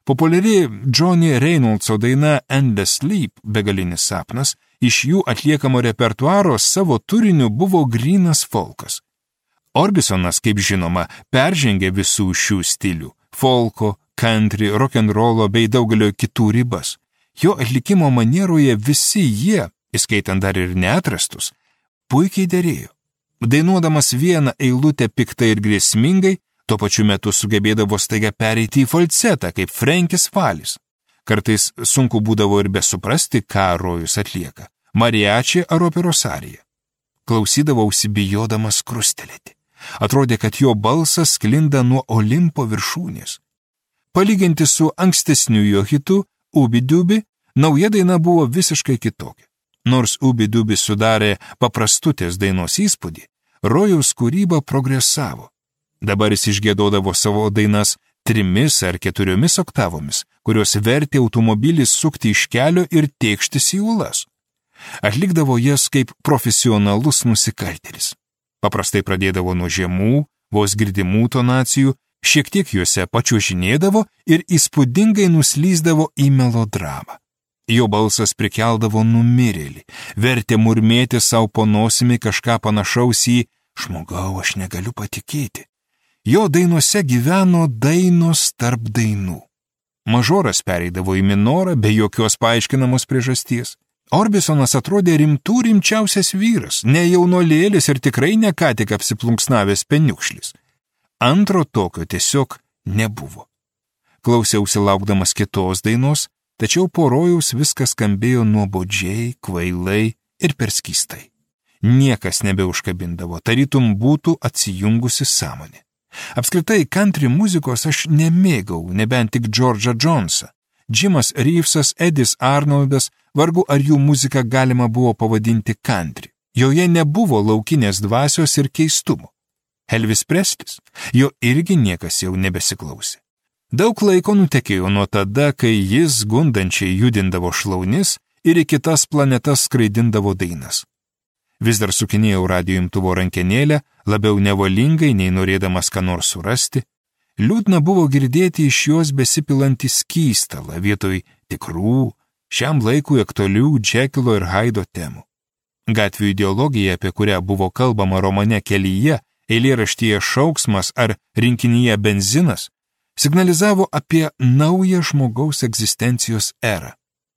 Populiari Johnny Reynoldso daina Endless Sleep, begalinis sapnas, iš jų atliekamo repertuaro savo turiniu buvo grynas folkas. Orbisonas, kaip žinoma, peržengė visų šių stilių – folko, country, rock'n'rollo bei daugelio kitų ribas. Jo atlikimo manieroje visi jie, įskaitant dar ir neatrastus, puikiai derėjo. Dainuodamas vieną eilutę piktai ir grėsmingai, tuo pačiu metu sugebėdavo staiga pereiti į falcetą, kaip Frankis Valis. Kartais sunku būdavo ir besuprasti, ką rojus atlieka – mariači ar operos arija. Klausydavausi bijodamas krustelėti. Atrodė, kad jo balsas sklinda nuo Olimpo viršūnės. Palyginti su ankstesniu jo hitu, Ubi-Dubi, nauja daina buvo visiškai kitokia. Nors Ubi-Dubi sudarė paprastutės dainos įspūdį, rojaus kūryba progresavo. Dabar jis išgiedodavo savo dainas 3 ar 4 oktavomis, kurios vertė automobilį sukti iš kelio ir tėkštis į uolas. Atlikdavo jas kaip profesionalus nusikaltėlis. Paprastai pradėdavo nuo žemų, vos girdimų tonacijų, šiek tiek juose pačiuožinėdavo ir įspūdingai nuslysdavo į melodramą. Jo balsas prikeldavo numirėlį, vertė murmėti savo po nosimi kažką panašaus į žmogau, aš negaliu patikėti. Jo dainuose gyveno dainos tarp dainų. Mažoras pereidavo į minorą be jokios paaiškinamos priežasties. Orbisonas atrodė rimčiausias vyras, ne jaunolėlis ir tikrai ne ką tik apsiplunksnavęs peniukšlis. Antro tokio tiesiog nebuvo. Klausiausi laukdamas kitos dainos, tačiau po rojaus viskas skambėjo nuobodžiai, kvailai ir per skystai. Niekas nebeužkabindavo, tarytum būtų atsijungusi sąmonė. Apskritai, country muzikos aš nemėgau, nebent tik George'ą Jonesą. Jimas Reevesas, Edis Arnoldas, vargu ar jų muziką galima buvo pavadinti country. Joje nebuvo laukinės dvasios ir keistumo. Elvis Preslis, jo irgi niekas jau nebesiklausė. Daug laiko nutekėjo nuo tada, kai jis gundančiai judindavo šlaunis ir į kitas planetas skraidindavo dainas. Vis dar sukinėjau radijo imtuvo rankenėlę, labiau nevalingai, nei norėdamas ką nors surasti. Liūdna buvo girdėti iš jos besipilantį skystalą vietoj tikrų, šiam laikui aktualių Džekilo ir Haido temų. Gatvių ideologija, apie kurią buvo kalbama romane Kelyje, eilėraštyje Šauksmas ar rinkinyje Benzinas, signalizavo apie naują žmogaus egzistencijos erą.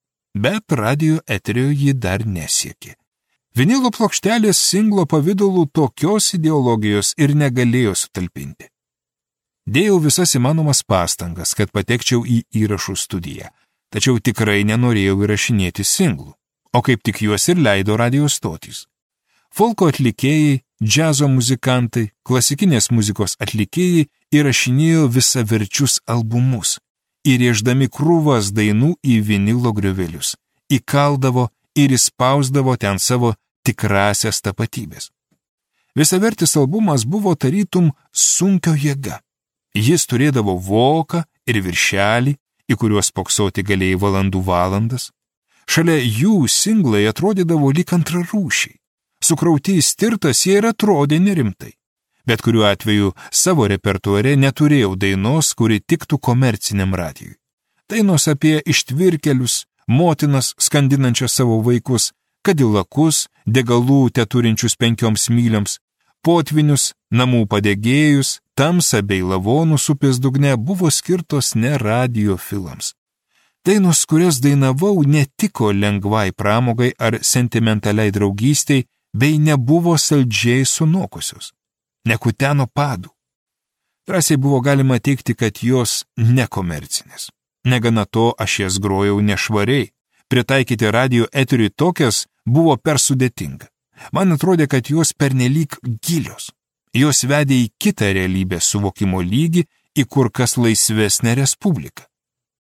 Bet radijo eterio ji dar nesiekė. Vinilo plokštelės singlo pavidalų tokios ideologijos ir negalėjo sutalpinti. Dėjau visas įmanomas pastangas, kad patekčiau į įrašų studiją, tačiau tikrai nenorėjau įrašinėti singlų, o kaip tik juos ir leido radijo stotys. Folko atlikėjai, džiazo muzikantai, klasikinės muzikos atlikėjai įrašinėjo visaverčius albumus, įrėždami krūvas dainų į vinilo griovelius, įkaldavo ir įspausdavo ten savo tikrasias tapatybės. Visavertis albumas buvo tarytum sunkio jėga. Jis turėdavo voką ir viršelį, į kuriuos spoksoti galėjai valandas. Šalia jų singlai atrodydavo lyg antrarūšiai. Sukrauti į stirtas jie ir atrodė nerimtai. Bet kuriuo atveju savo repertuare neturėjau dainos, kuri tiktų komerciniam radijui. Dainos apie ištvirkelius, motinas skandinančias savo vaikus, kadilakus, degalų teturinčius 5 myliams, potvinius, namų padegėjus, tamsą bei lavonų upės dugne buvo skirtos ne radiofilams. Dainos, kurias dainavau, netiko lengvai pramogai ar sentimentaliai draugystei, bei nebuvo saldžiai sunokusios. Nekuteno padų. Drąsiai buvo galima teikti, kad jos nekomercinės. Negana to, aš jas grojau nešvariai. Pritaikyti radijo eteriui tokias buvo per sudėtinga. Man atrodė, kad jos pernelyg gilios. Jos vedė į kitą realybės suvokimo lygį, į kur kas laisvesnę respubliką.